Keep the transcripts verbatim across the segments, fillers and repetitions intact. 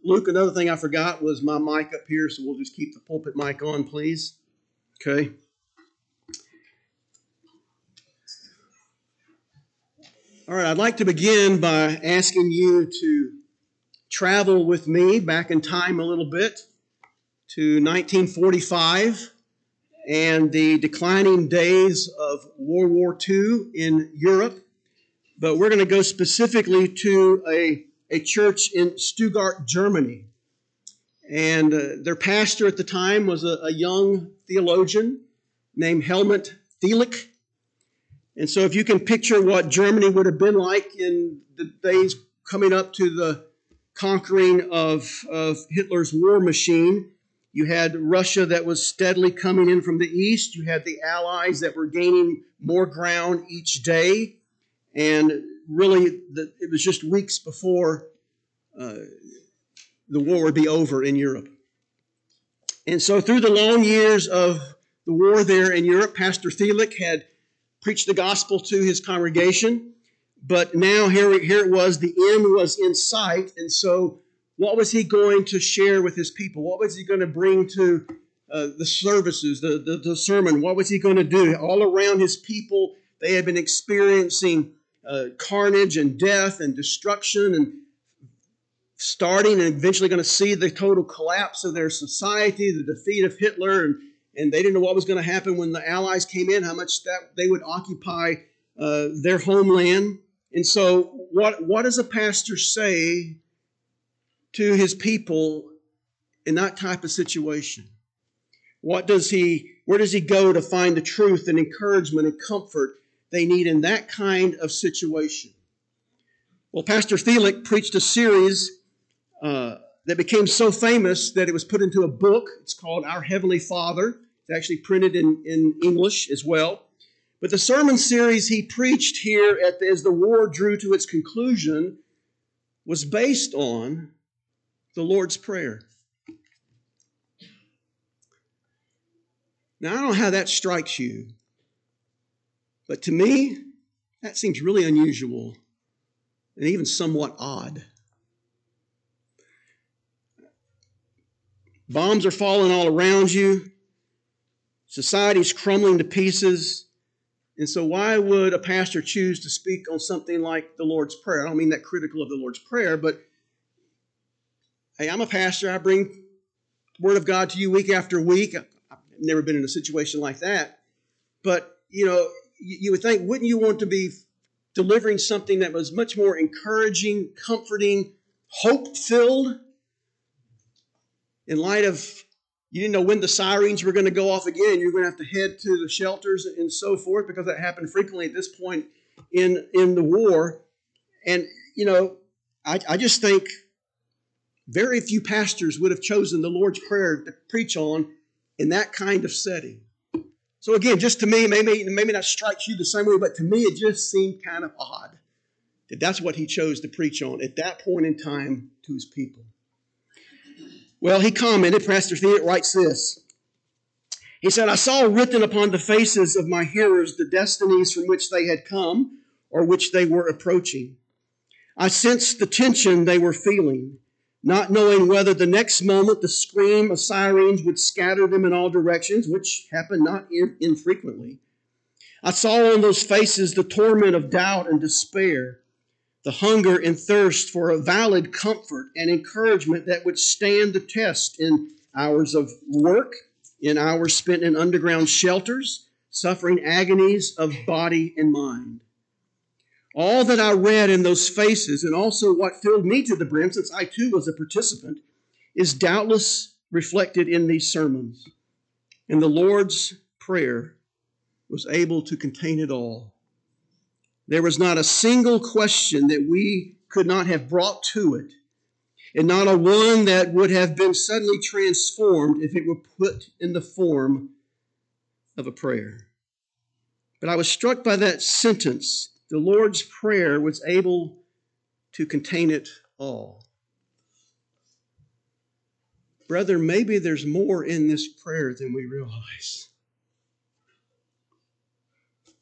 Luke, another thing I forgot was my mic up here, so we'll just keep the pulpit mic on, please. Okay. All right, I'd like to begin by asking you to travel with me back in time a little bit to nineteen forty-five and the declining days of World War Two in Europe. But we're going to go specifically to a, a church in Stuttgart, Germany. And uh, their pastor at the time was a, a young theologian named Helmut Thielicke. And so if you can picture what Germany would have been like in the days coming up to the conquering of, of Hitler's war machine, you had Russia that was steadily coming in from the east. You had the Allies that were gaining more ground each day. And really, the, it was just weeks before uh, the war would be over in Europe. And so through the long years of the war there in Europe, Pastor Thielicke had preached the gospel to his congregation. But now here, here it was, the end was in sight. And so what was he going to share with his people? What was he going to bring to uh, the services, the, the, the sermon? What was he going to do? All around his people, they had been experiencing uh, carnage and death and destruction and starting and eventually going to see the total collapse of their society, the defeat of Hitler, and, and they didn't know what was going to happen when the Allies came in, how much that they would occupy uh, their homeland. And so what, what does a pastor say to his people in that type of situation? What does he, where does he go to find the truth and encouragement and comfort they need in that kind of situation? Well, Pastor Thielicke preached a series uh, that became so famous that it was put into a book. It's called Our Heavenly Father. It's actually printed in, in English as well. But the sermon series he preached here at the, as the war drew to its conclusion was based on the Lord's Prayer. Now, I don't know how that strikes you, but to me, that seems really unusual and even somewhat odd. Bombs are falling all around you. Society's crumbling to pieces. And so why would a pastor choose to speak on something like the Lord's Prayer? I don't mean that critical of the Lord's Prayer, but hey, I'm a pastor. I bring the Word of God to you week after week. I've never been in a situation like that. But, you know, you would think, wouldn't you want to be delivering something that was much more encouraging, comforting, hope-filled in light of you didn't know when the sirens were going to go off again. You're going to have to head to the shelters and so forth, because that happened frequently at this point in, in the war. And, you know, I, I just think very few pastors would have chosen the Lord's Prayer to preach on in that kind of setting. So again, just to me, maybe, maybe not strikes you the same way, but to me it just seemed kind of odd that that's what he chose to preach on at that point in time to his people. Well, he commented, Pastor Thielicke writes this. He said, I saw written upon the faces of my hearers the destinies from which they had come or which they were approaching. I sensed the tension they were feeling, not knowing whether the next moment the scream of sirens would scatter them in all directions, which happened not infrequently. I saw on those faces the torment of doubt and despair, the hunger and thirst for a valid comfort and encouragement that would stand the test in hours of work, in hours spent in underground shelters, suffering agonies of body and mind. All that I read in those faces, and also what filled me to the brim, since I too was a participant, is doubtless reflected in these sermons. And the Lord's Prayer was able to contain it all. There was not a single question that we could not have brought to it, and not a one that would have been suddenly transformed if it were put in the form of a prayer. But I was struck by that sentence. The Lord's Prayer was able to contain it all. Brother, maybe there's more in this prayer than we realize.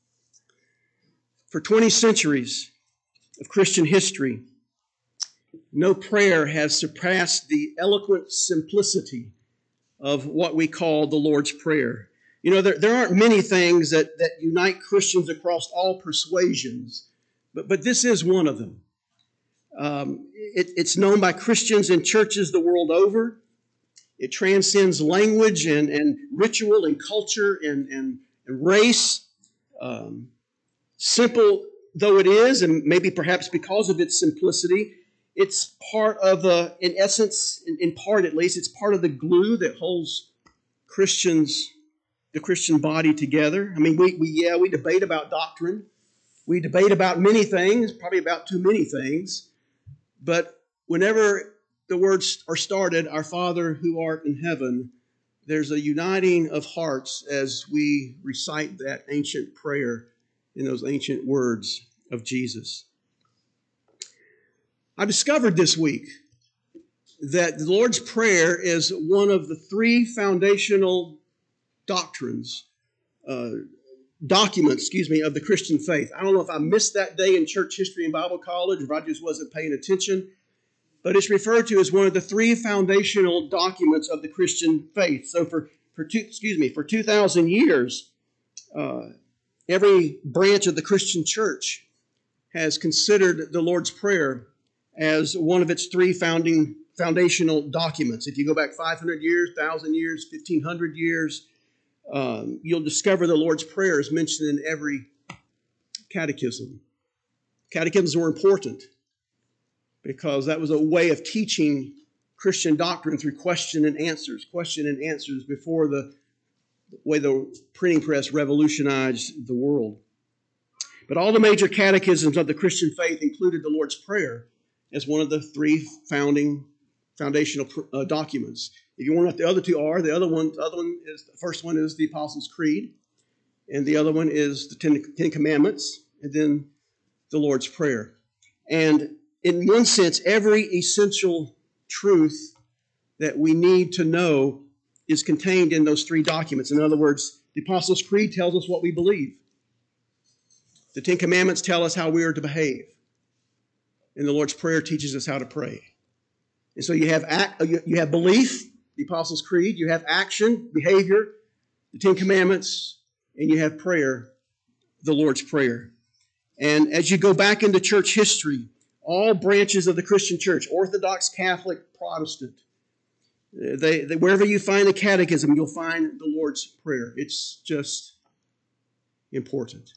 For twenty centuries of Christian history, no prayer has surpassed the eloquent simplicity of what we call the Lord's Prayer. You know, there, there aren't many things that, that unite Christians across all persuasions, but, but this is one of them. Um, it, it's known by Christians in churches the world over. It transcends language and, and ritual and culture and, and, and race. Um, simple though it is, and maybe perhaps because of its simplicity, it's part of the, in essence, in, in part at least, it's part of the glue that holds Christians, the Christian body together. I mean, we, we yeah, we debate about doctrine. We debate about many things, probably about too many things. But whenever the words are started, our Father who art in heaven, there's a uniting of hearts as we recite that ancient prayer in those ancient words of Jesus. I discovered this week that the Lord's Prayer is one of the three foundational doctrines, uh, documents, excuse me, of the Christian faith. I don't know if I missed that day in church history and Bible college, or if I just wasn't paying attention, but it's referred to as one of the three foundational documents of the Christian faith. So for, for two, excuse me, for two thousand years, uh, every branch of the Christian church has considered the Lord's Prayer as one of its three founding foundational documents. If you go back five hundred years, one thousand years, fifteen hundred years, um, you'll discover the Lord's Prayer is mentioned in every catechism. Catechisms were important because that was a way of teaching Christian doctrine through question and answers, question and answers before the way the printing press revolutionized the world. But all the major catechisms of the Christian faith included the Lord's Prayer as one of the three founding foundational uh, documents. If you want to know what the other two are, the other one, the other one is the first one is the Apostles' Creed, and the other one is the Ten, Ten Commandments, and then the Lord's Prayer. And in one sense, every essential truth that we need to know is contained in those three documents. In other words, the Apostles' Creed tells us what we believe. The Ten Commandments tell us how we are to behave. And the Lord's Prayer teaches us how to pray. And so you have act, you have belief, the Apostles' Creed, you have action, behavior, the Ten Commandments, and you have prayer, the Lord's Prayer. And as you go back into church history, all branches of the Christian church, Orthodox, Catholic, Protestant, they, they, wherever you find the catechism, you'll find the Lord's Prayer. It's just important.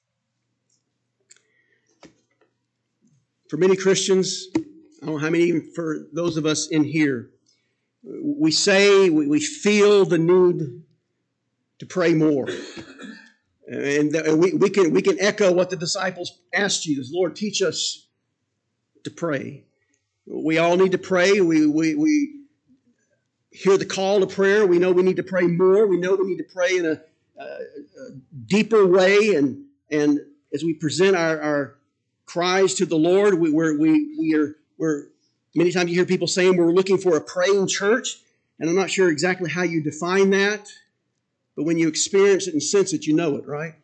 For many Christians, I don't know how many, for those of us in here, we say, we, we feel the need to pray more. And we, we, can, we can echo what the disciples asked Jesus, Lord, teach us to pray. We all need to pray. We, we, we hear the call to prayer. We know we need to pray more. We know we need to pray in a, a, a deeper way. And, and as we present our, our cries to the Lord, we, we're, we, we are, we're, many times you hear people saying we're looking for a praying church. And I'm not sure exactly how you define that. But when you experience it and sense it, you know it, right?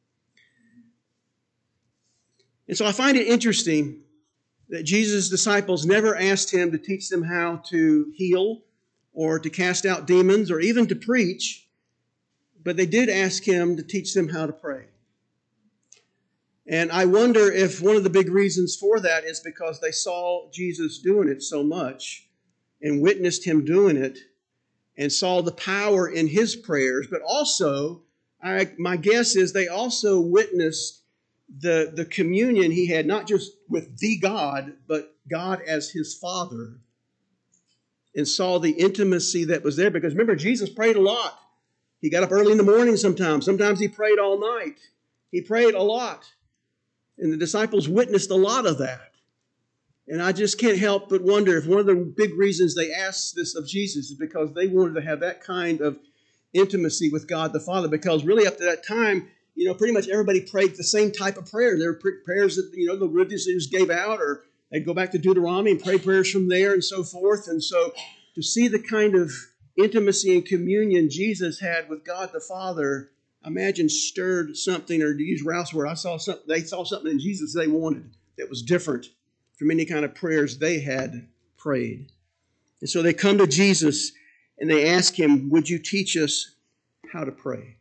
And so I find it interesting that Jesus' disciples never asked him to teach them how to heal or to cast out demons or even to preach, but they did ask him to teach them how to pray. And I wonder if one of the big reasons for that is because they saw Jesus doing it so much and witnessed him doing it and saw the power in his prayers, but also, I, my guess is they also witnessed the, the communion he had, not just with the God, but God as his Father, and saw the intimacy that was there. Because remember, Jesus prayed a lot. He got up early in the morning sometimes. Sometimes he prayed all night. He prayed a lot. And the disciples witnessed a lot of that. And I just can't help but wonder if one of the big reasons they asked this of Jesus is because they wanted to have that kind of intimacy with God the Father. Because really up to that time, you know, pretty much everybody prayed the same type of prayer. There were prayers that, you know, the religious leaders gave out, or they'd go back to Deuteronomy and pray prayers from there and so forth. And so to see the kind of intimacy and communion Jesus had with God the Father, I imagine stirred something, or to use Ralph's word, I saw something, they saw something in Jesus they wanted that was different from any kind of prayers they had prayed. And so they come to Jesus and they ask him, would you teach us how to pray?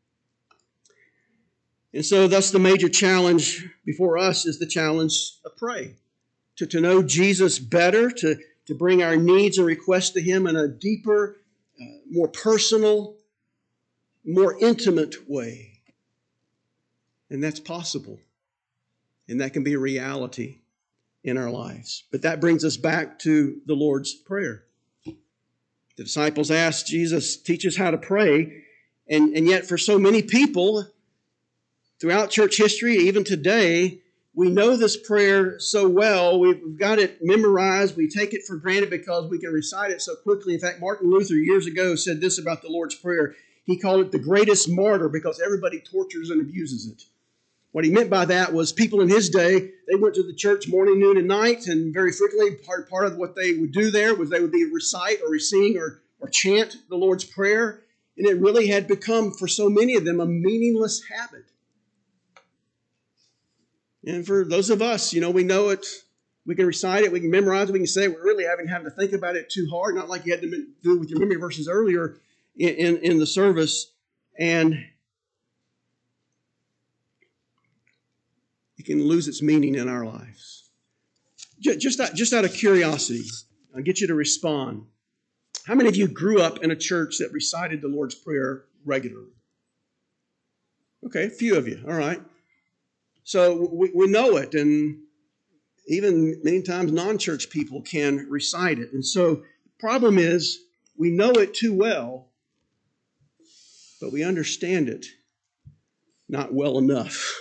And so thus the major challenge before us is the challenge of pray. To, to know Jesus better, to, to bring our needs and requests to him in a deeper, uh, more personal, more intimate way. And that's possible. And that can be a reality in our lives. But that brings us back to the Lord's Prayer. The disciples asked Jesus, teach us how to pray. And, and yet for so many people throughout church history, even today, we know this prayer so well. We've got it memorized. We take it for granted because we can recite it so quickly. In fact, Martin Luther years ago said this about the Lord's Prayer. He called it the greatest martyr because everybody tortures and abuses it. What he meant by that was people in his day, they went to the church morning, noon, and night, and very frequently part, part of what they would do there was they would be recite or sing or, or chant the Lord's Prayer, and it really had become, for so many of them, a meaningless habit. And for those of us, you know, we know it, we can recite it, we can memorize it, we can say it, we really haven't had to think about it too hard, not like you had to do with your memory verses earlier in, in, in the service, and it can lose its meaning in our lives. Just out, just out of curiosity, I'll get you to respond. How many of you grew up in a church that recited the Lord's Prayer regularly? Okay, a few of you, all right. So we, we know it, and even many times non-church people can recite it. And so the problem is we know it too well, but we understand it not well enough.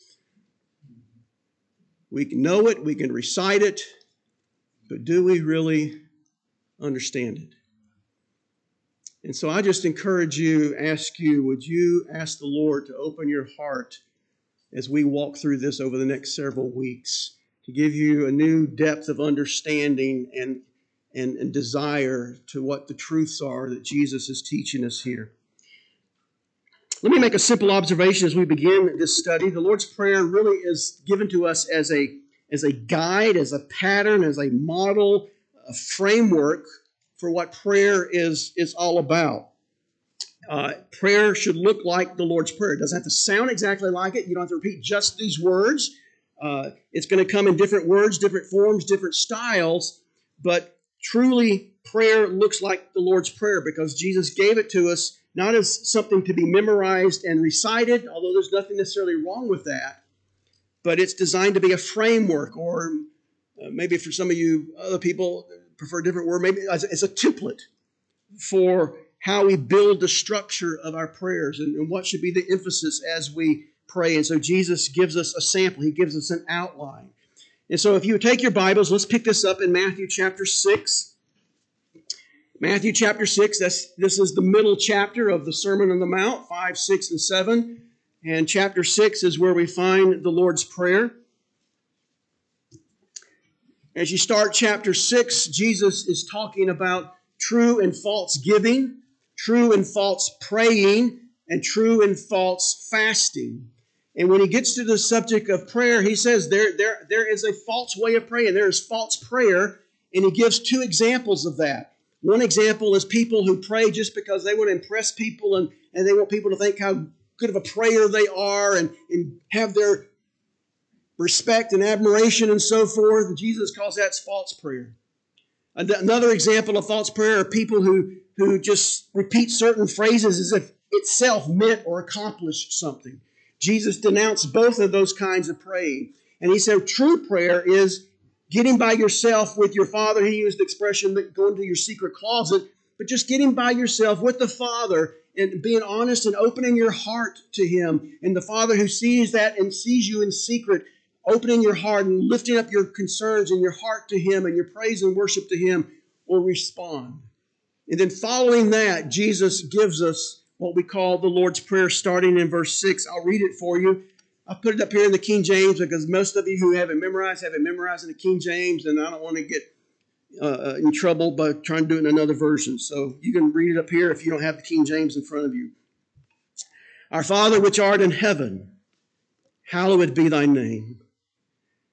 We can know it, we can recite it, but do we really understand it? And so I just encourage you, ask you, would you ask the Lord to open your heart as we walk through this over the next several weeks, to give you a new depth of understanding and, and, and desire to what the truths are that Jesus is teaching us here. Let me make a simple observation as we begin this study. The Lord's Prayer really is given to us as a, as a guide, as a pattern, as a model, a framework for what prayer is, is all about. Uh, prayer should look like the Lord's Prayer. It doesn't have to sound exactly like it. You don't have to repeat just these words. Uh, it's going to come in different words, different forms, different styles. But truly, prayer looks like the Lord's Prayer because Jesus gave it to us not as something to be memorized and recited, although there's nothing necessarily wrong with that, but it's designed to be a framework, or uh, maybe for some of you other people prefer a different word, maybe as, as a template for how we build the structure of our prayers and, and what should be the emphasis as we pray. And so Jesus gives us a sample. He gives us an outline. And so if you take your Bibles, let's pick this up in Matthew chapter six. Matthew chapter six, that's, this is the middle chapter of the Sermon on the Mount, five, six, and seven. And chapter six is where we find the Lord's Prayer. As you start chapter six, Jesus is talking about true and false giving, true and false praying, and true and false fasting. And when he gets to the subject of prayer, he says there, there, there is a false way of praying. There is false prayer, and he gives two examples of that. One example is people who pray just because they want to impress people and, and they want people to think how good of a prayer they are and, and have their respect and admiration and so forth. And Jesus calls that false prayer. Another example of false prayer are people who, who just repeat certain phrases as if itself meant or accomplished something. Jesus denounced both of those kinds of praying. And he said true prayer is getting by yourself with your Father. He used the expression that go into your secret closet, but just getting by yourself with the Father and being honest and opening your heart to Him. And the Father who sees that and sees you in secret, opening your heart and lifting up your concerns and your heart to Him and your praise and worship to Him will respond. And then following that, Jesus gives us what we call the Lord's Prayer starting in verse six. I'll read it for you. I put it up here in the King James because most of you who have it memorized have it memorized in the King James, and I don't want to get uh, in trouble by trying to do it in another version. So you can read it up here if you don't have the King James in front of you. Our Father which art in heaven, hallowed be thy name.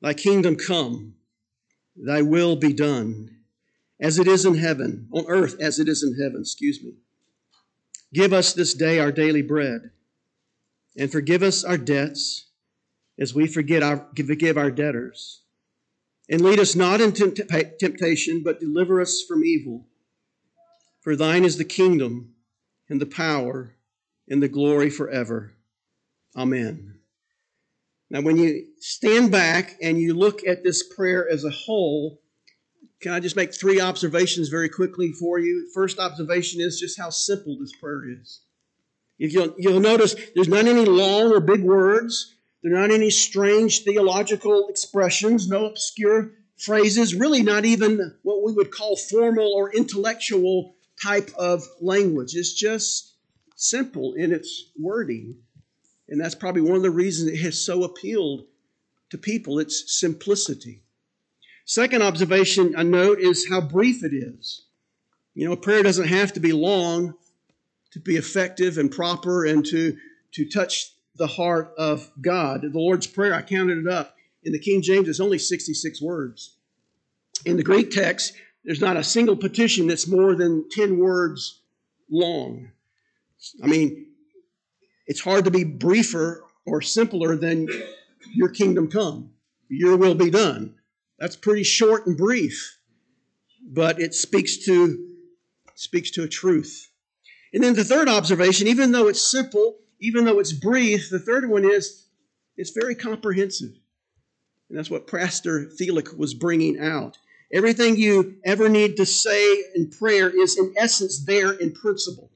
Thy kingdom come, thy will be done, as it is in heaven, on earth as it is in heaven, excuse me. Give us this day our daily bread, and forgive us our debts as we forget our, forgive our debtors. And lead us not into temptation, but deliver us from evil. For thine is the kingdom, and the power, and the glory forever. Amen. Now, when you stand back and you look at this prayer as a whole, can I just make three observations very quickly for you? First observation is just how simple this prayer is. If you'll, you'll notice, there's not any long or big words. There are not any strange theological expressions, no obscure phrases, really not even what we would call formal or intellectual type of language. It's just simple in its wording. And that's probably one of the reasons it has so appealed to people, its simplicity. Second observation I note is how brief it is. You know, prayer doesn't have to be long to be effective and proper and to, to touch the heart of God. The Lord's Prayer, I counted it up. In the King James, it's only sixty-six words. In the Greek text, there's not a single petition that's more than ten words long. I mean, it's hard to be briefer or simpler than your kingdom come, your will be done. That's pretty short and brief, but it speaks to, speaks to a truth. And then the third observation, even though it's simple, even though it's brief, the third one is it's very comprehensive. And that's what Pastor Thielich was bringing out. Everything you ever need to say in prayer is in essence there in principle.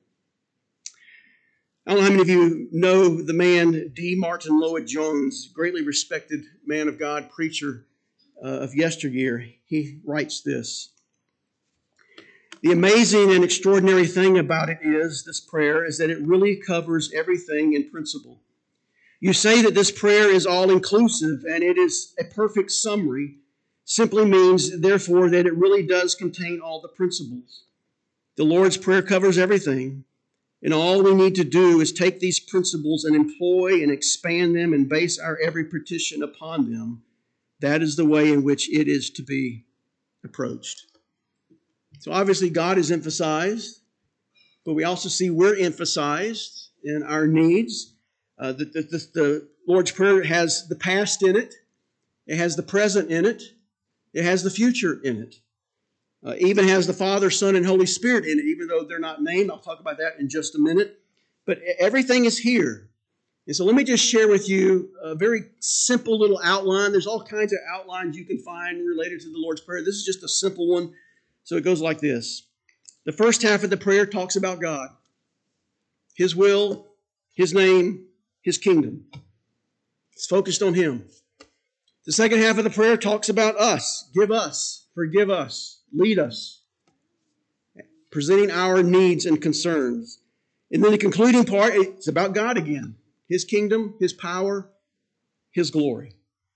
I don't know how many of you know the man D. Martin Lloyd-Jones, greatly respected man of God, preacher uh, of yesteryear. He writes this. The amazing and extraordinary thing about it is, this prayer, is that it really covers everything in principle. You say that this prayer is all-inclusive and it is a perfect summary, simply means, therefore, that it really does contain all the principles. The Lord's Prayer covers everything. And all we need to do is take these principles and employ and expand them and base our every petition upon them. That is the way in which it is to be approached. So obviously God is emphasized, but we also see we're emphasized in our needs. Uh, the, the, the, the Lord's Prayer has the past in it. It has the present in it. It has the future in it. Uh, even has the Father, Son, and Holy Spirit in it, even though they're not named. I'll talk about that in just a minute. But everything is here. And so let me just share with you a very simple little outline. There's all kinds of outlines you can find related to the Lord's Prayer. This is just a simple one. So it goes like this. The first half of the prayer talks about God, His will, His name, His kingdom. It's focused on Him. The second half of the prayer talks about us. Give us, forgive us. Lead us, presenting our needs and concerns. And then the concluding part, it's about God again. His kingdom, His power, His glory.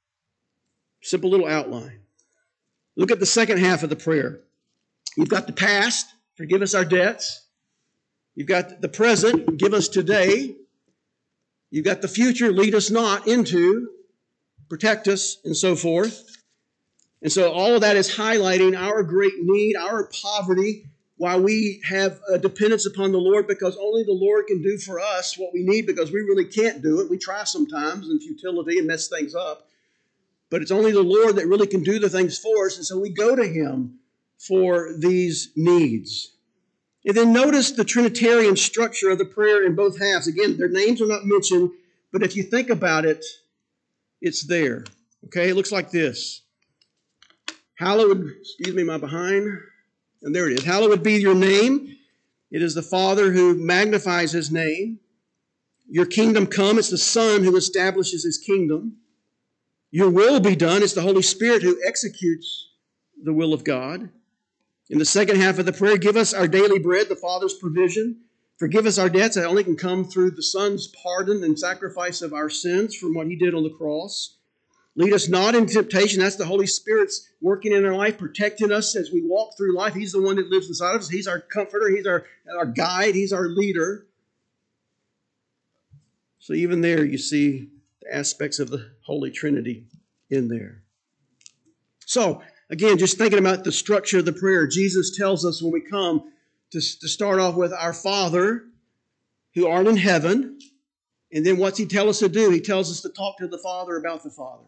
Simple little outline. Look at the second half of the prayer. You've got the past, forgive us our debts. You've got the present, give us today. You've got the future, lead us not into, protect us, and so forth. And so all of that is highlighting our great need, our poverty, why we have a dependence upon the Lord, because only the Lord can do for us what we need, because we really can't do it. We try sometimes in futility and mess things up. But it's only the Lord that really can do the things for us. And so we go to Him for these needs. And then notice the Trinitarian structure of the prayer in both halves. Again, their names are not mentioned, but if you think about it, it's there. Okay, it looks like this. Hallowed, excuse me, my behind, and there it is. Hallowed be your name. It is the Father who magnifies His name. Your kingdom come. It's the Son who establishes His kingdom. Your will be done. It's the Holy Spirit who executes the will of God. In the second half of the prayer, give us our daily bread, the Father's provision. Forgive us our debts. That only can come through the Son's pardon and sacrifice of our sins from what He did on the cross. Lead us not into temptation. That's the Holy Spirit's working in our life, protecting us as we walk through life. He's the one that lives inside of us. He's our comforter. He's our, our guide. He's our leader. So even there you see the aspects of the Holy Trinity in there. So, again, just thinking about the structure of the prayer, Jesus tells us when we come to, to start off with our Father who art in heaven. And then what's he tell us to do? He tells us to talk to the Father about the Father.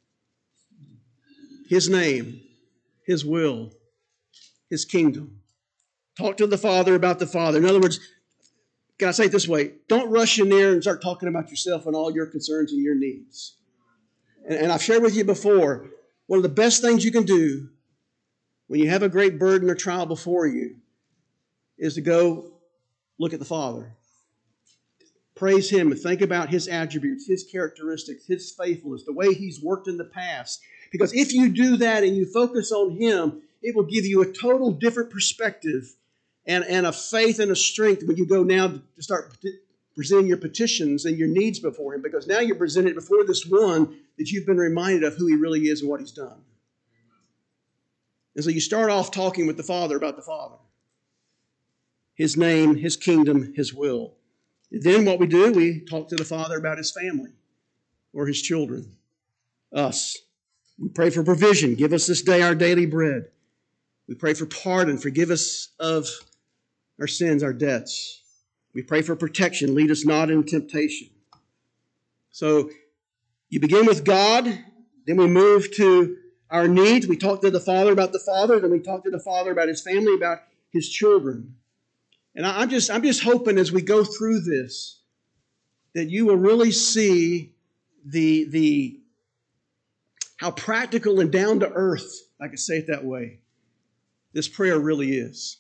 His name, His will, His kingdom. Talk to the Father about the Father. In other words, can I say it this way? Don't rush in there and start talking about yourself and all your concerns and your needs. And, and I've shared with you before, one of the best things you can do when you have a great burden or trial before you is to go look at the Father. Praise Him and think about His attributes, His characteristics, His faithfulness, the way He's worked in the past. Because if you do that and you focus on Him, it will give you a total different perspective and, and a faith and a strength when you go now to start presenting your petitions and your needs before Him. Because now you're presented before this one that you've been reminded of who He really is and what He's done. And so you start off talking with the Father about the Father. His name, His kingdom, His will. Then what we do, we talk to the Father about His family or His children, us. We pray for provision. Give us this day our daily bread. We pray for pardon. Forgive us of our sins, our debts. We pray for protection. Lead us not into temptation. So you begin with God. Then we move to our needs. We talk to the Father about the Father. Then we talk to the Father about His family, about His children. And I'm just, I'm just hoping as we go through this that you will really see the, the how practical and down to earth, I could say it that way, this prayer really is.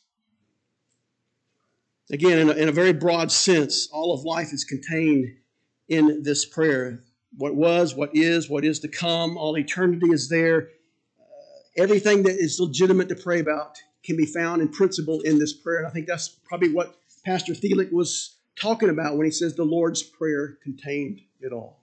Again, in a, in a very broad sense, all of life is contained in this prayer. What was, what is, what is to come, all eternity is there. Uh, everything that is legitimate to pray about can be found in principle in this prayer. And I think that's probably what Pastor Thielick was talking about when he says the Lord's Prayer contained it all.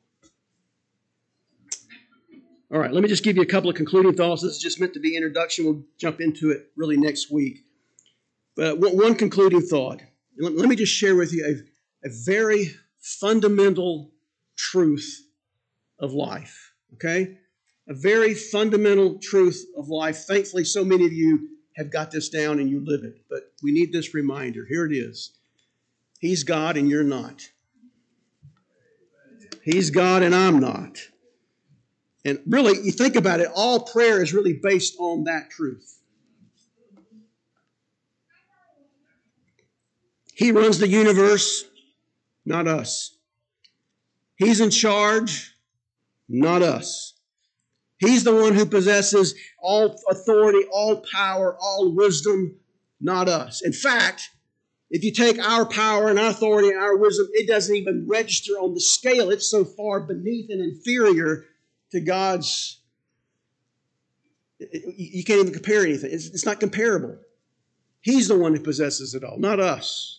All right, let me just give you a couple of concluding thoughts. This is just meant to be introduction. We'll jump into it really next week. But one concluding thought. Let me just share with you a, a very fundamental truth of life, okay? A very fundamental truth of life. Thankfully, so many of you have got this down and you live it. But we need this reminder. Here it is. He's God and you're not. He's God and I'm not. And really, you think about it, all prayer is really based on that truth. He runs the universe, not us. He's in charge, not us. He's the one who possesses all authority, all power, all wisdom, not us. In fact, if you take our power and our authority and our wisdom, it doesn't even register on the scale. It's so far beneath and inferior to God's. You can't even compare anything. It's, it's not comparable. He's the one who possesses it all, not us.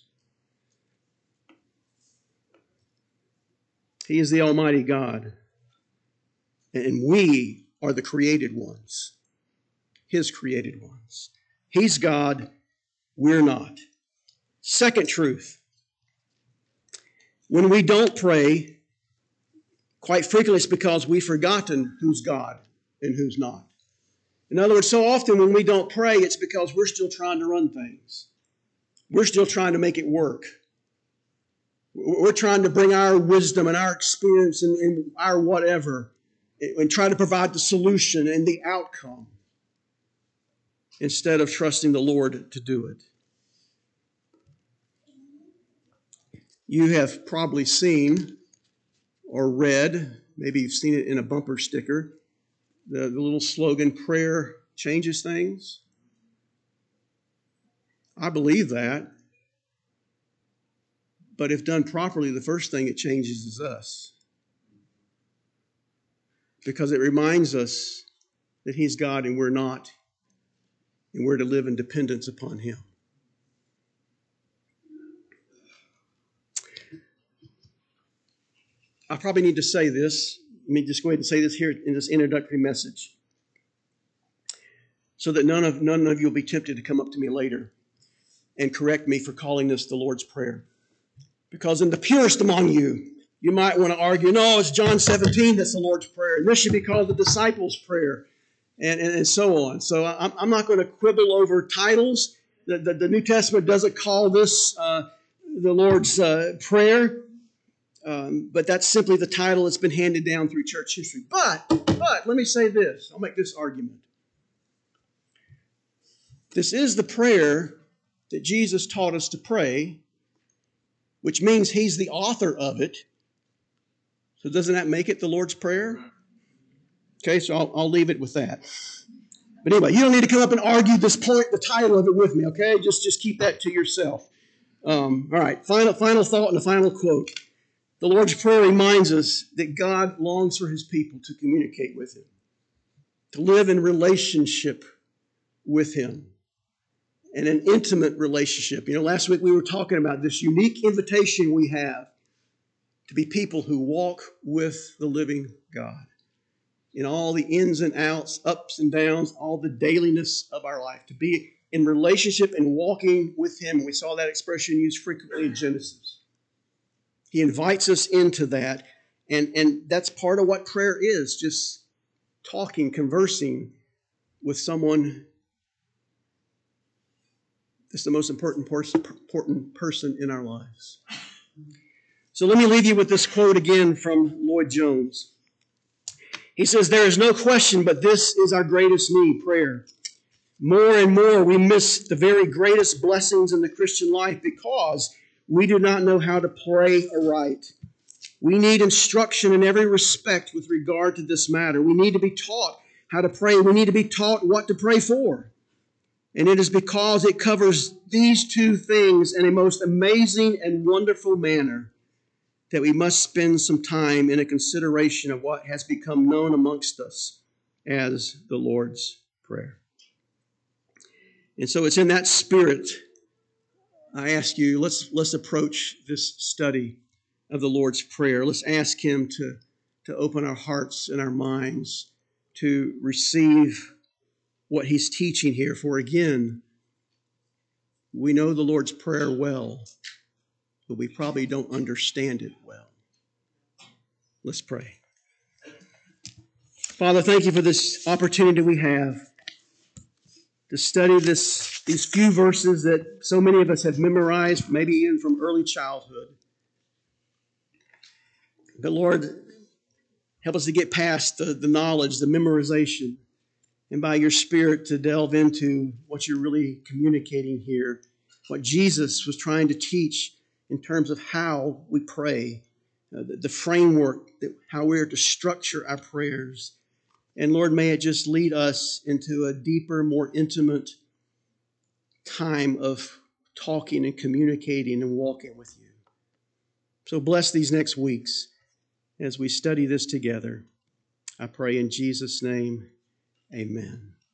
He is the Almighty God. And we are the created ones. His created ones. He's God. We're not. Second truth. When we don't pray, quite frequently it's because we've forgotten who's God and who's not. In other words, so often when we don't pray, it's because we're still trying to run things. We're still trying to make it work. We're trying to bring our wisdom and our experience and, and our whatever and try to provide the solution and the outcome instead of trusting the Lord to do it. You have probably seen or read, maybe you've seen it in a bumper sticker, the, the little slogan, prayer changes things. I believe that. But if done properly, the first thing it changes is us. Because it reminds us that He's God and we're not. And we're to live in dependence upon Him. I probably need to say this. Let me just go ahead and say this here in this introductory message. So that none of, none of you will be tempted to come up to me later and correct me for calling this the Lord's Prayer. Because in the purest among you, you might want to argue, no, it's John seventeen that's the Lord's Prayer. And this should be called the disciples' prayer. and, and, and so on. So I'm, I'm not going to quibble over titles. The, the, the New Testament doesn't call this uh, the Lord's uh, Prayer, um, but that's simply the title that's been handed down through church history. But, but let me say this. I'll make this argument. This is the prayer that Jesus taught us to pray, which means He's the author of it. So doesn't that make it the Lord's Prayer? Okay, so I'll, I'll leave it with that. But anyway, you don't need to come up and argue this point, the title of it with me, okay? Just, just keep that to yourself. Um, all right, final, final thought and a final quote. The Lord's Prayer reminds us that God longs for His people to communicate with Him, to live in relationship with Him, and an intimate relationship. You know, last week we were talking about this unique invitation we have to be people who walk with the living God in all the ins and outs, ups and downs, all the dailiness of our life, to be in relationship and walking with Him. We saw that expression used frequently in Genesis. He invites us into that, and, and that's part of what prayer is, just talking, conversing with someone that's the most important person, important person in our lives. So let me leave you with this quote again from Lloyd Jones. He says, "There is no question, but this is our greatest need, prayer. More and more we miss the very greatest blessings in the Christian life because we do not know how to pray aright. We need instruction in every respect with regard to this matter. We need to be taught how to pray. We need to be taught what to pray for. And it is because it covers these two things in a most amazing and wonderful manner that we must spend some time in a consideration of what has become known amongst us as the Lord's Prayer." And so it's in that spirit I ask you, let's let's approach this study of the Lord's Prayer. Let's ask Him to, to open our hearts and our minds to receive what He's teaching here. For again, we know the Lord's Prayer well, but we probably don't understand it well. Let's pray. Father, thank you for this opportunity we have to study this, these few verses that so many of us have memorized, maybe even from early childhood. But Lord, help us to get past the, the knowledge, the memorization, and by your Spirit to delve into what you're really communicating here, what Jesus was trying to teach in terms of how we pray, uh, the, the framework, that, how we are to structure our prayers. And Lord, may it just lead us into a deeper, more intimate time of talking and communicating and walking with you. So bless these next weeks as we study this together. I pray in Jesus' name, amen.